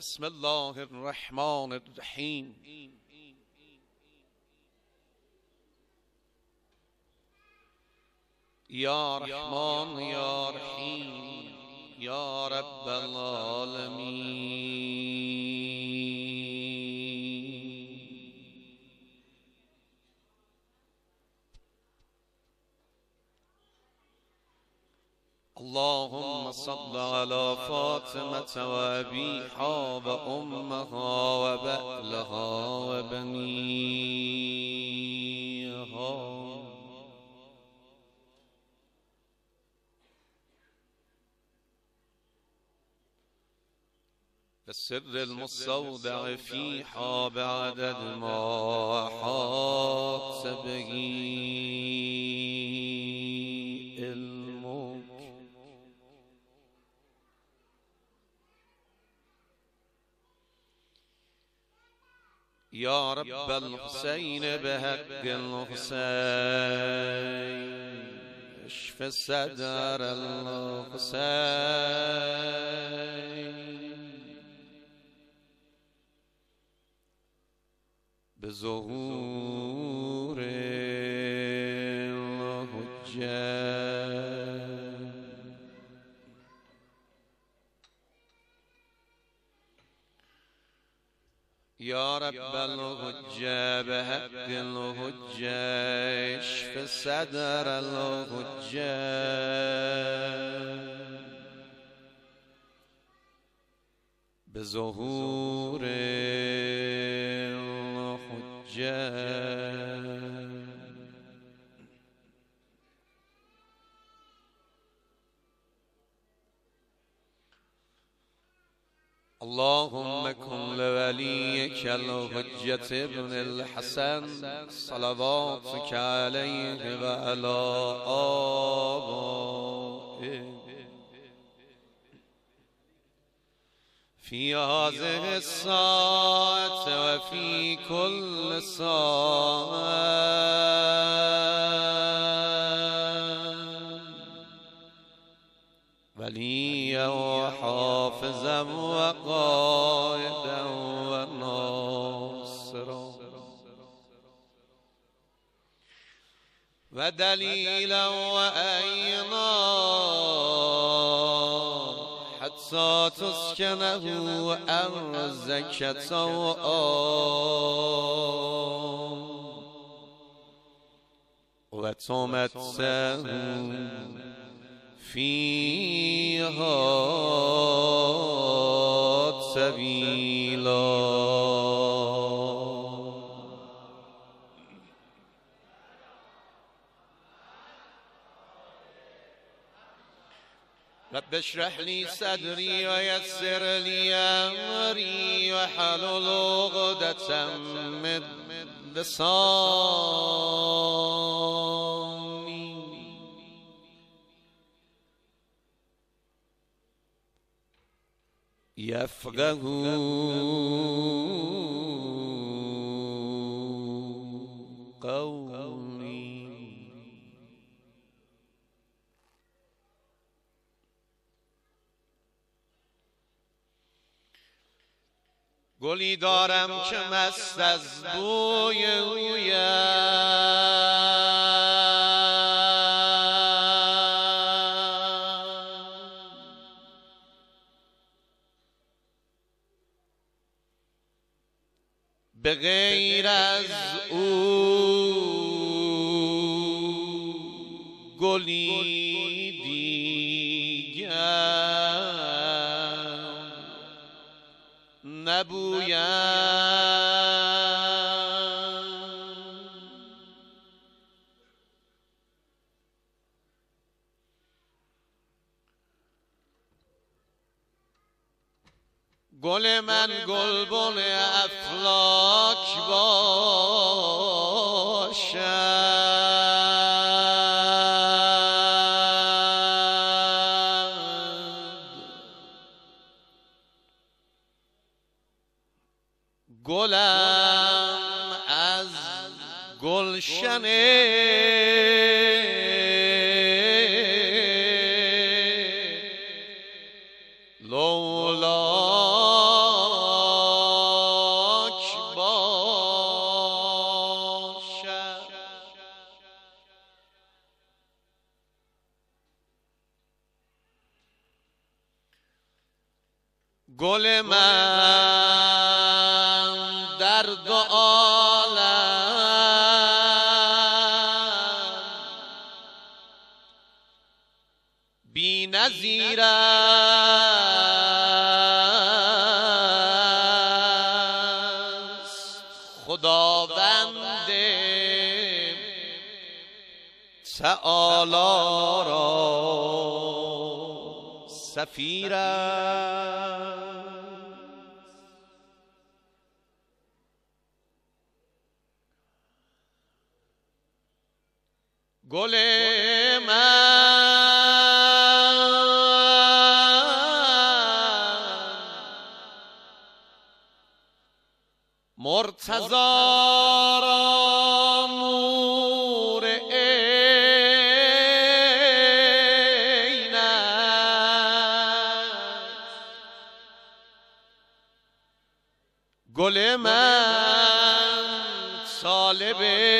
بسم الله الرحمن الرحیم. یا رحمان یا رحیم یا رب العالمین. اللهم صل على فاطمة وأبيها وأمها وبألها وبنيها بالسر المستودع فيها بعدد ما أحاط به علمك. يا رب الحسين بحق الحسين اشف صدر الحسين بظهور الحجة. يا رب الحجة بحق الحجة اشف صدر الحجة بظهور الحجة. اللهم كن لوليك الحجة ابن الحسن صلواتك عليه وعلى آبائه في هذه الساعة وفي كل ساعة وليا وحافظا وقائدا وناصرا ودليلا وأينا حتى تسكنه أرزك وتمتعه فيها سبيلا. رب اشرح لي صدري ويسر لي أمري واحلل عقدة من لساني يفقه قولي. گلی دارم که مست از بوی به غیر از او گلی دیگر نبویم. گل من گلبن افلاک باشد، گلم از گلشن لولا گل من در دو عالم بی نظیر است، خداوند تعالی را سفیر است. گل من مرتضی را نور عین است، گل من طالب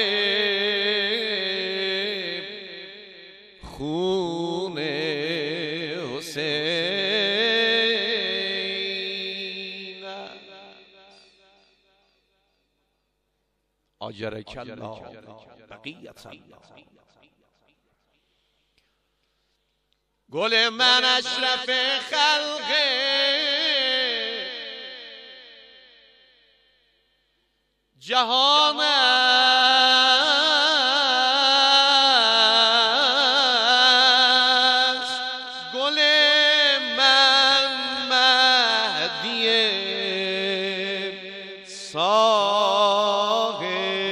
خون حسین آجرک الله بقیت الله. گل من اشرف خلق جهان است، گل من مهدی صاحب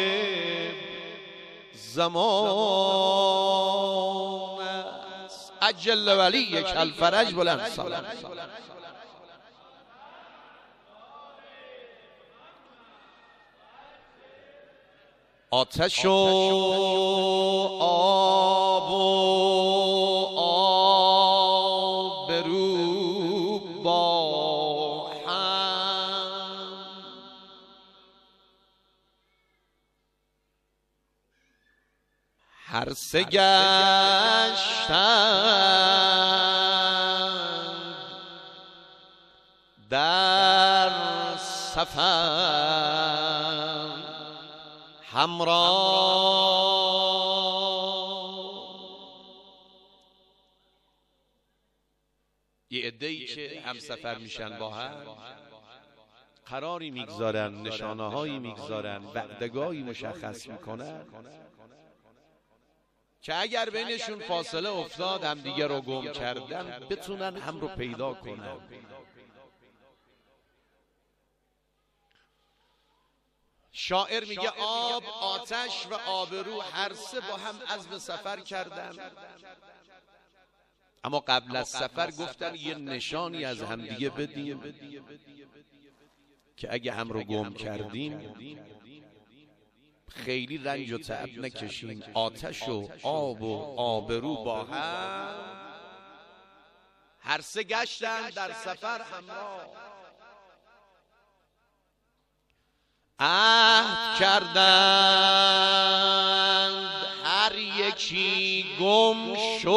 زمان است. عجل ولی کالفرج بلند سلام. آتش و آب و آبرو با هم هر سه گشتند در سفر همراه. یه عده‌ای که همسفر میشن با هم قراری میگذارن، نشانه‌هایی میگذارن، وعده‌گاهی مشخص میکنن که اگر بینشون فاصله افتاد هم دیگه رو گم کردن بتونن هم رو پیدا کنن. شاعر میگه آب، آتش و آبرو هر سه با هم عزم سفر کردن، اما قبل از سفر گفتن یه نشانی از همدیگه بدیم که اگه هم رو گم کردیم خیلی رنج و تعب نکشیم. آتش و آب و آبرو با هم هر سه گشتن در سفر همراه. عهد کردند هر یکی گم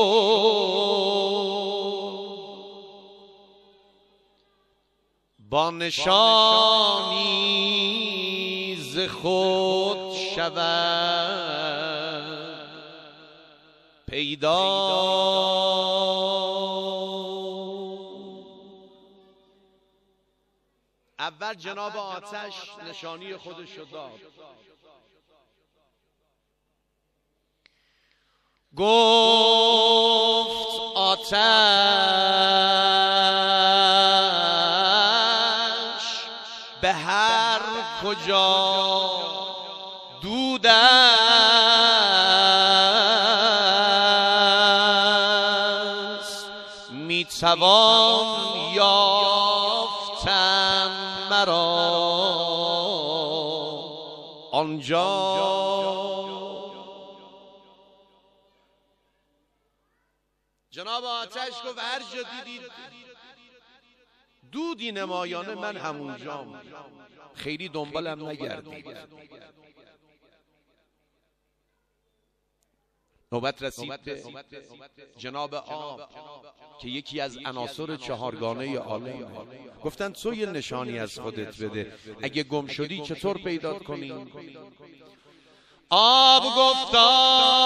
شد، با نشانی ز خود شود پیدا. اول جناب آتش نشانی خودش رو داد، گفت آتش به هر کجا دود است میتوان یافتن مرا آنجا. جناب آتش گفت هر جا دیدید دودی نمایانه من همونجام، خیلی دنبالم نگردید. نوبت رسید به جناب آب که یکی از عناصر چهارگانه عالم. گفتن تو یه نشانی از خودت بده، اگه گم شدی چطور پیدا کنی؟ آب گفتا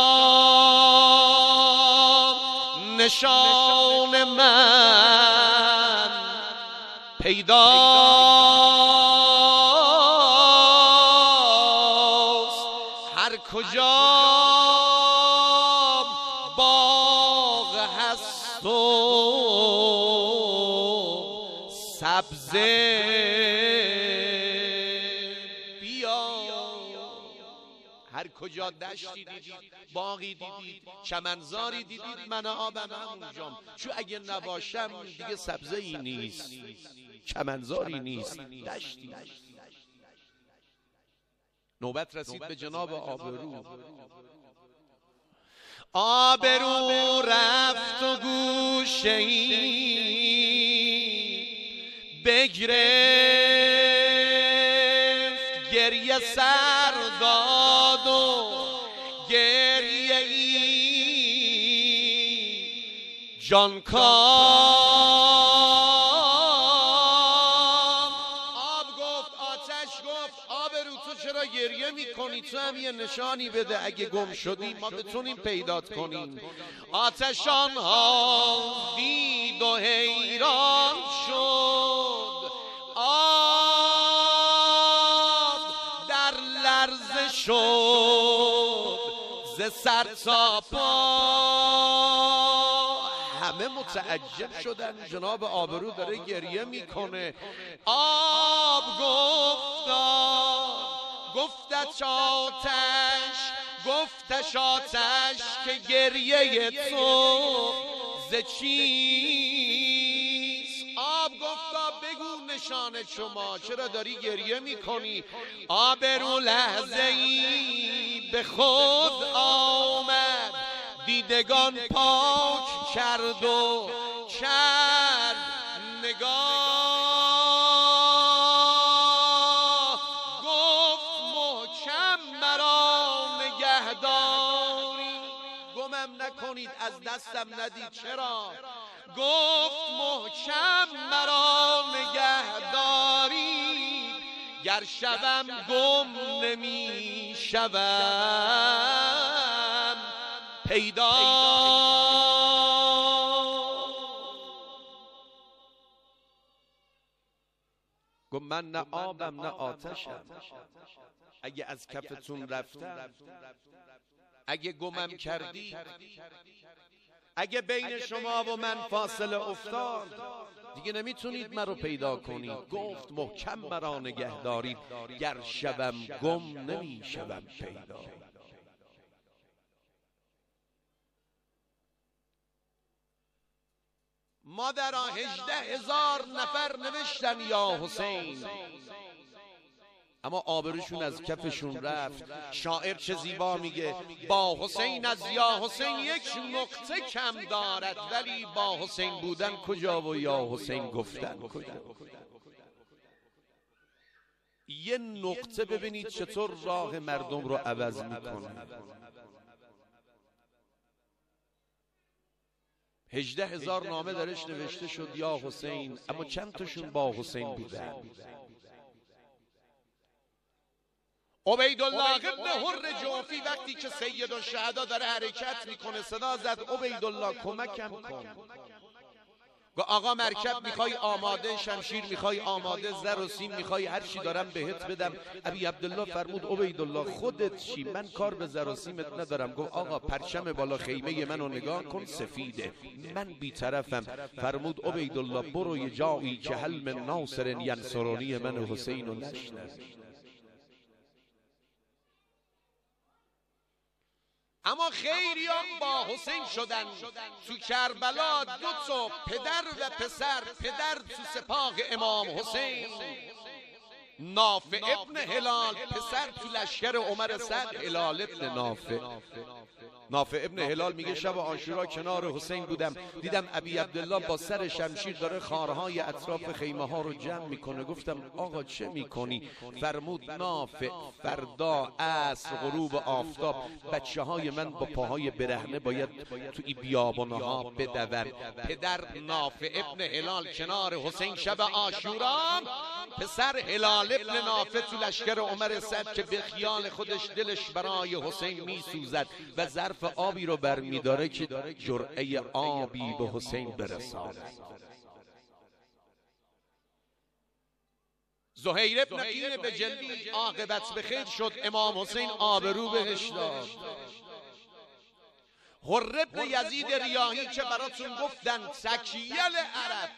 نشان من پیداست، هر کجا باغ هست و سبزه بیا، هر کجا دشتی دیدید، باغی دیدید، چمنزاری دیدید، من آبم همونجام. چون اگه نباشم دیگه سبزه ای نیست، چمنزاری نیست، دشتی. نوبت رسید به جناب آبرو. آبرو رفت و گوشه‌ای بگرفت، گریه سر داد و گریه ای جانکام. آب گفت، آتش گفت آبرو تو چرا گریه میکنی؟ تو هم یه نشانی بده، اگه گم شدی ما بتونیم پیدات کنیم. آتش آنها دید و حیران شد، آب در لرزه شد ز سر تا پا. همه متعجب شدن، جناب آبرو داره گریه میکنه. آب گفتش آتش که گریه تو ز چیست؟ آب گفتا بگو نشان شما، چرا داری گریه میکنی؟ آبرو لحظه ای به خود آمد، دیدگان پاک کرد و کرد نگاه، گفت محکم مرا نگهداری، گمم نکنید از دستم ندید. چرا؟ گفت محکم مرا نگهداری، گر شوم گم نمی شوم پیدا. گفت من نه آبم نه آتشم، اگه از کفتون رفتم، اگه گمم کردی، اگه بین شما و من فاصله افتاد، دیگه نمیتونید مرا پیدا کنید. گفت محکم مرا نگهدارید، گر شوم گم نمی شوم پیدا. مادرها 18,000 نفر نوشتن یا حسین، اما آبروشون از کفشون رفت. شاعر چه زیبا میگه، با حسین از یا حسین یک نقطه کم دارد، ولی با حسین بودن کجا و یا حسین گفتن کجا. یه نقطه ببینید چطور راه مردم رو عوض میکنه. 18,000 نامه درش نوشته شد یا حسین، اما چند تاشون با حسین بودن؟ عبیدالله ابن حر جوفی وقتی که سید الشهدا داره حرکت میکنه صدا زد عبیدالله کمکم کن. گفت آقا مرکب میخوای آماده، شمشیر میخوای آماده، زر و سیم میخوای، هر چی دارم بهت بدم. ابی عبدالله فرمود عبیدالله خودت چی؟ من کار به زر و سیمت ندارم. گفت آقا پرچم بالا خیمه منو نگاه کن سفیده، من بی‌طرفم. فرمود عبیدالله برو یه جایی که هل من ناصر ینصرونی من حسین و نشنه. اما خیریان با حسین شدن. تو کربلا 2 تا پدر و پسر، پدر تو سپاه امام حسین، نافع ابن هلال، پسر تو لشکر عمر سعد، هلال ابن نافع. نافع ابن هلال میگه شب عاشورا کنار حسین بودم، دیدم ابی عبدالله با سر شمشیر داره خارهای اطراف خیمه ها رو جمع میکنه. گفتم آقا چه میکنی؟ فرمود نافع فردا عصر غروب آفتاب بچه های من با پاهای برهنه باید تو این بیابانه ها بدون. پدر نافع ابن هلال کنار حسین شب عاشورا، پسر هلال ابن نافع تو لشکر عمر سعد که به خیال خودش دلش برای حسین میسوزد و ظرف آبی رو برمیداره که جرعه آبی به حسین برساند. زهیر ابن قین به جلدی عاقبت به خیر شد، امام حسین آبرو بهش داد. حر ابن یزید ریاحی که براتون گفتن سکیل عرب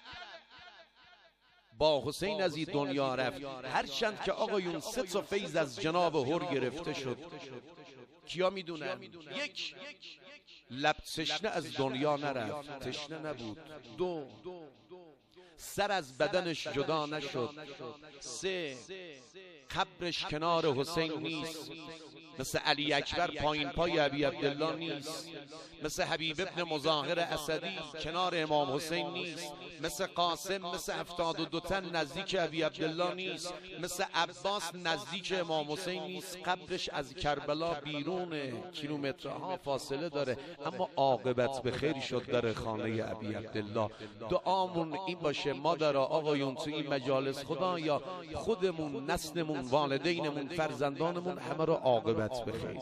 با حسین از این دنیا رفت. هرچند که آقایون 3 تا فیض از جناب حر گرفته شد. کیا میدونن؟ یک، لب تشنه از دنیا نرفت، تشنه نبود. 2، سر از بدنش جدا نشد. 3، قبرش کنار حسین نیست، مثل علی اکبر پایین پای ابی عبدالله نیست، مثل حبیب ابن مظاهر اسدی کنار امام حسین نیست، مثل قاسم مثل 72 تن نزدیک ابی عبدالله نیست، مثل عباس نزدیک امام حسین نیست. قبرش از کربلا بیرونه، کیلومترها فاصله داره، اما عاقبت به خیر شد در خانه ابی عبدالله. دعامون این باشه مادر آقایون تو این مجالس، خدایا خودمون، نسلمون، والدینمون، فرزندانمون همه رو عاقبت بخیر.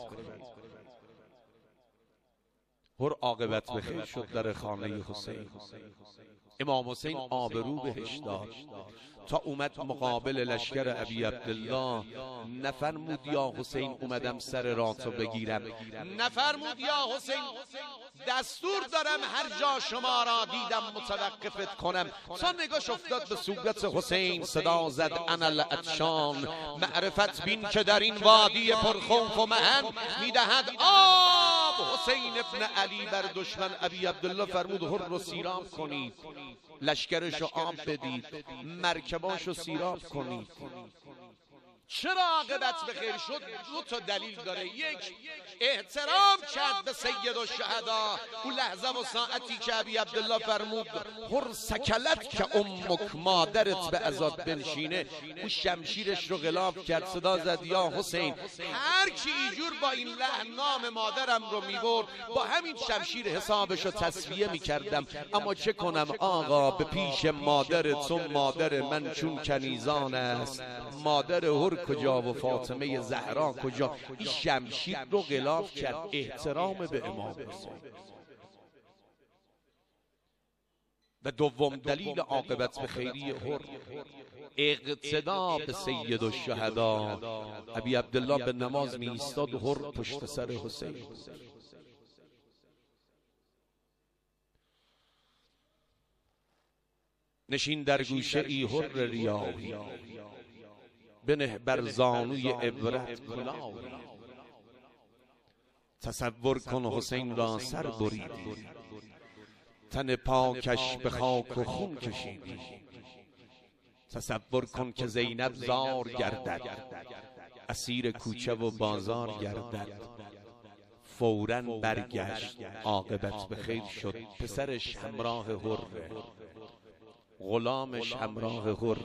هر عاقبت بخیر شد در خانه حسین. امام حسین آبرو بهش داد تا اومد مقابل لشکر ابی عبدالله. نفرمود یا حسین اومدم سر راتو بگیرم، نفرمود یا حسین دستور دارم هر جا شما را دیدم متوقفت کنم. تا نگاش افتاد به صورت حسین، صدا زد انا العطشان، معرفت بین که در این وادی پرخوف و محن میدهد آب. حسین ابن علی بر دشمن ابی عبدالله فرمود هر رو سیراب کنید، لشکرشو آب بدید، مرکباشو سیراب کنید. چرا عاقبت به خیر شد؟ 2 تا دلیل داره. یک، احترام کرد به سید الشهدا. اون لحظه و ساعتی که ابی عبدالله فرمود هر سکلت که امک، مادرت به عذاب بنشینه، اون شمشیرش رو غلاف کرد، صدا زد یا حسین. هر کی اینجور با این لحن نام مادرم رو میبرد، با همین شمشیر حسابش رو تصفیه میکردم. اما چه کنم آقا، به پیش مادر تو مادر من چون کنیزان است. مادر هر کجا و فاطمه زهرا کجا؟ این شمشیر رو غلاف کرد، احترام به امام حسین. و دوم دلیل عاقبت به خیری هر، اقتدا به سید الشهدا. ابی عبدالله به نماز می ایستاد و هر پشت سر حسین. نشین در گوشه ای هر ریاحی، بنه بر زانوی عبرت کلاهی. تصور کن حسین را سر بریدی، تن پاکش به خاک و خون کشیدی. تصور کن که زینب زار گردد، اسیر کوچه و بازار گردد. فوراً برگشت، عاقبت به خیر شد. پسرش همراه هر، غلامش همراه هر.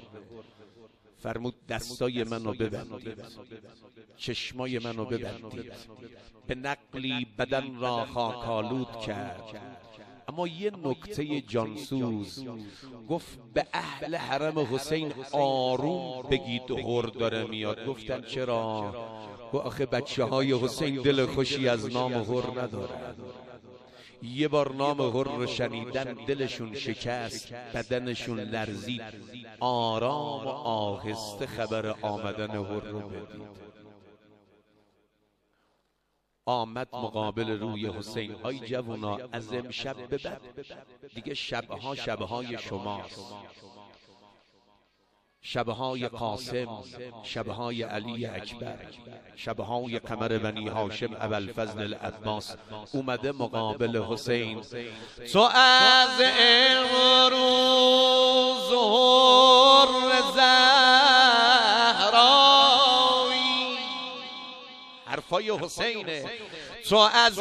فرمود دستای منو ببندید، چشمای منو ببندید. به نقلی بدن را خاکالود کرد. اما یه نکته جانسوز گفت به اهل حرم حسین آروم بگید هر داره میاد. گفتن چرا؟ و آخه بچه های حسین دل خوشی از نام هر ندارن. یه بار نام هر رو شنیدن دلشون شکست، بدنشون لرزید. آرام و آهسته خبر آمدن هر رو بدید. آمد مقابل روی حسین. آی جوونا، از امشب به بعد دیگه شبها شبهای شماست. شبهای قاسم، شبهای علی اکبر، شبهای قمر بنی هاشم ابوالفضل العباس. اومده مقابل حسین. تو از امروز هر زهرایی، حرفای حسینه. تو از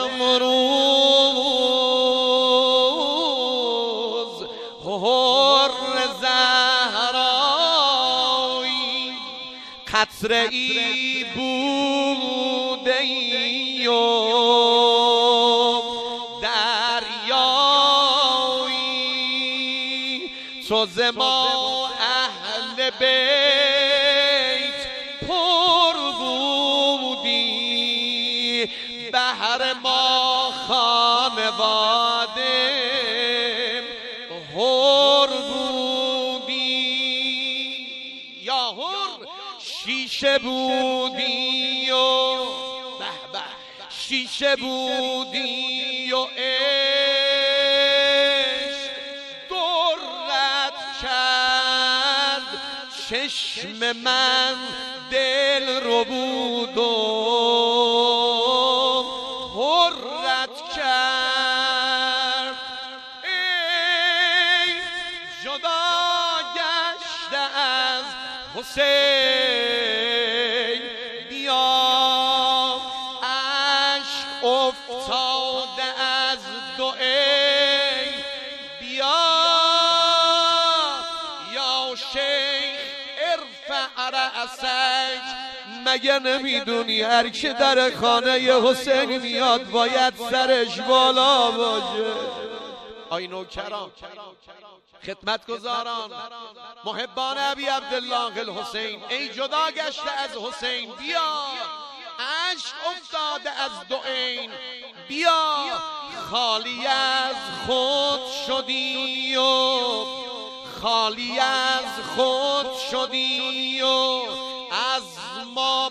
امروز حر زهرایی قطره ای بوده ای و دریایی تو ز ما اهل بیت پر بودی بهر ما خانواده هر بودی یا هر شیشه بودی و به به شیشه بودی و عشق درت کرد چشم من دل رو بود و حرت کرد ای جدا گشته از حسین بیا عشق افتاده از دو عین بیا یا شیخ ارفع رأسک مگه نمیدونی هر که در خانه حسین میاد باید سرش بالا باشه؟ آی نوکران، خدمتگزاران، محبان ابی عبدالله الحسین، ای جدا گشته از حسین بیا عشق افتاده از دو عین بیا خالی از خود شدی و خالی از خود شدی و از ما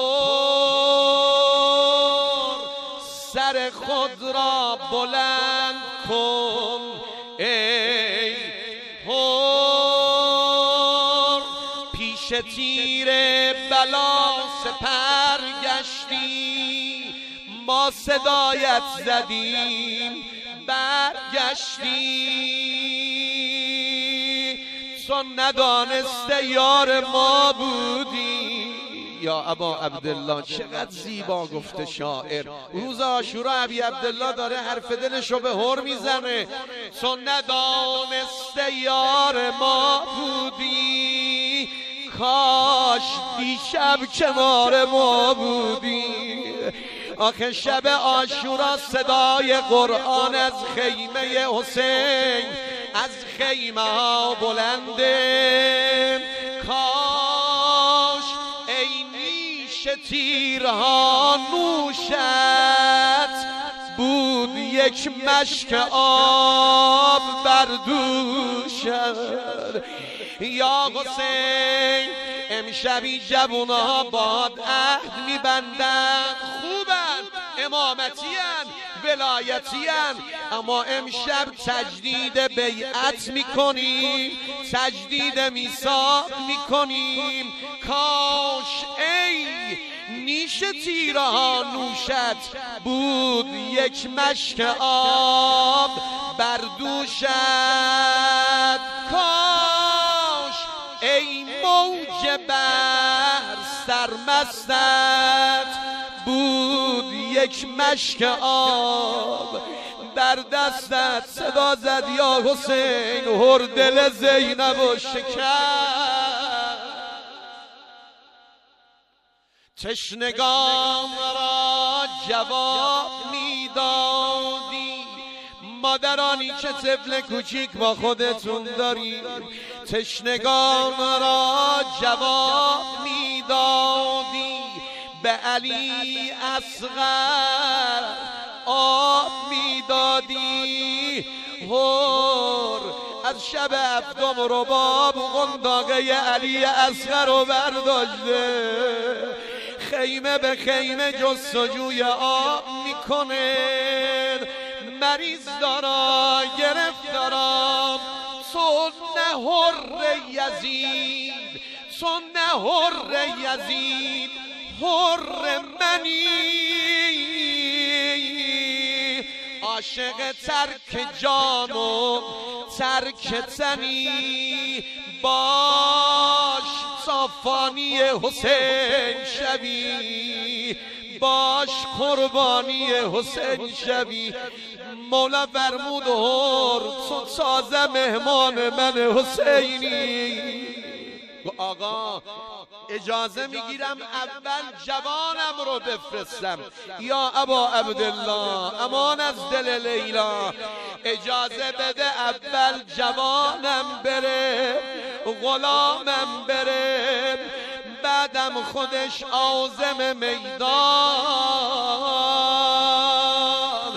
پر سر خود را بلند کن ای حر پیش تیر بلا سپر گشتی ما صدایت زدیم برگشتی تو ندانسته یار ما بودی. یا ابا عبدالله چقدر زیبا گفته شاعر. روز عاشورا ابی عبدالله داره حرف دلشو به هر میزنه. تو ندانسته یار ما بودی کاش دیشب کنار ما بودی. آخه شب عاشورا صدای قرآن از خیمه حسین از خیمه ها بلنده. کاش ای نیش تیرها نوشت بود یک مشک آب بر دوشت. یا حسین امشبی جوونا باد عهد میبندن، خوبن، امامتیان، ولایتیان، اما امشب تجدید بیعت میکنیم، تجدید میثاق میکنیم. کاش ای نیش تیرها نوشت بود یک مشک آب بر دوشت. کاش ای موج بحر سرمستت بود یک مشک آب در دستت. صدا زد یا حسین هر دل زینب و شکر. تشنگان را جواب میدادی، مادرانی که طفل کوچیک با خودتون دارید. تشنگان را جواب میدادی، به علی اصغر آب میدادی. هر از شب هفتم رباب قنداقه علی اصغر رو برداشته، خیمه به خیمه جستجوی آب میکنه. مریض دارا گرفتارا سنه هر یزید، سنه هر یزید، هر منی عاشق ترک جان و ترک تنی. باش صافانی حسین شبی، باش قربانی حسین شوی. مولا فرمود هر تو تازه مهمان من حسینی. آقا اجازه میگیرم اول جوانم رو بفرستم. یا ابا عبدالله امان از دل لیلا، اجازه بده اول جوانم بره، غلامم بره، بعدم خودش عازم میدان.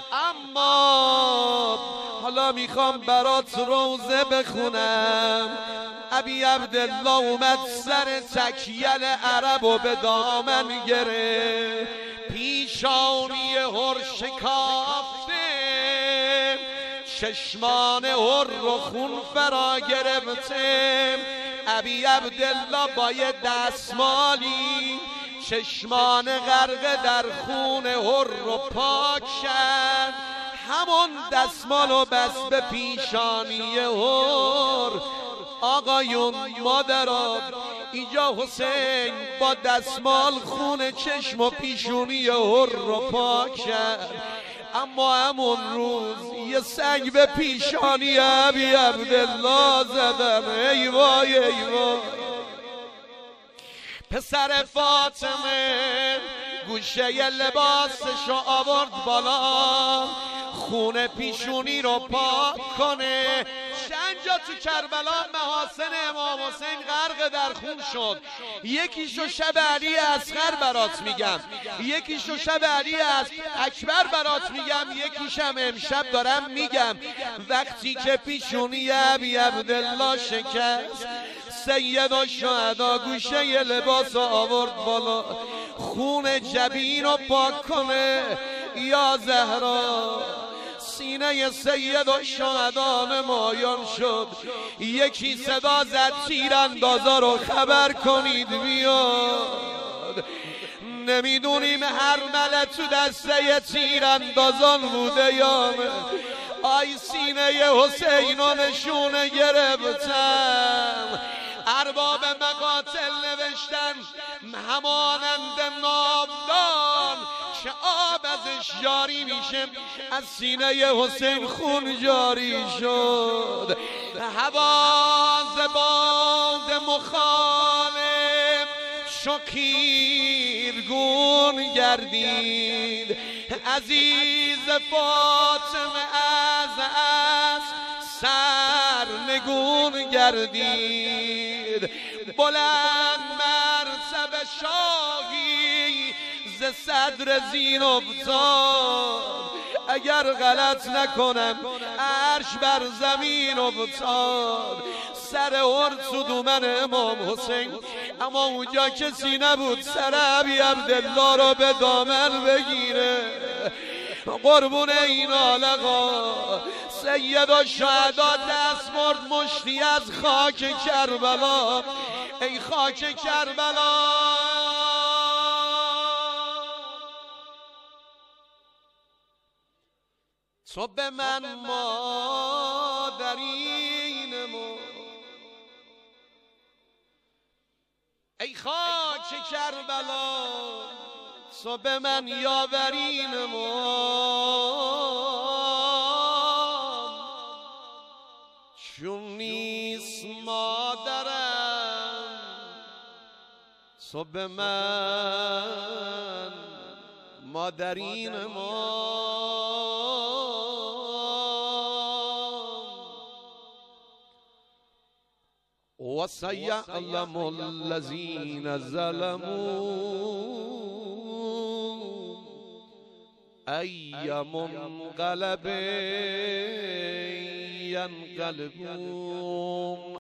اما حالا میخوام برات روزه بخونم. ابی عبدالله اومد سر تکیل عرب و به دامن گره، پیشانی هر شکافته، چشمان هر رو خون فرا گرفته. ابی عبدالله با یه دستمالی چشمان غرق در خون هر رو پاک کرد، همون دستمالو بس به پیشانی هر. آقایون مادران، اینجا حسین با دستمال خون چشم و پیشونی هر رو پاک کرد، اما همون روز یه سنگ به پیشانی ابی عبدالله زدن. ای وای ای وای. پسر فاطمه گوشه لباسشو آورد بالا، خون پیشونی رو پاک کنه. چند جا تو کربلا محاسن امام حسین غرق در خون شد. یکیشو شب علی اصغر برات میگم، یکیشو شب علی اکبر برات میگم، یکیشم امشب دارم میگم. وقتی که پیشونی ابی عبدالله شکست، سید الشهدا گوشه ی لباس آورد بالا، خون جبین رو پاک کنه. یا زهرا سینه سید الشهدا نمایان شد. یکی صدا زد تیراندازا رو خبر کنید بیاد. نمیدونیم هرمله تو دسته تیراندازان بوده یا نه. آی سینه حسین رو نشونه گرفتم. ارباب مقاتل نوشتن همانند ناودان که آب ازش جاری میشه، از سینه حسین خون جاری شد. حواز باد مخالف شکیرگون گردید. عزیز فاطمه از سرنگون گردید. بلند مرتبه شاهی ز صدر زین افتاد. اگر غلط نکنم عرش بر زمین افتاد. سر هر تو دومن امام حسین، اما اونجا کسی نبود سر ابی عبدالله رو به دامن بگیره. قربون این آلقا سید الشهدا دست مرد مشتی از خاک کربلا. ای خاک کربلا، تو به من مادرین ما. ای خاک کربلا، تو به من یاورین ما. چون نیست مادرم تو به من مادرین ما. و سیعلم الذین ظلموا ای منقلب ینقلبون.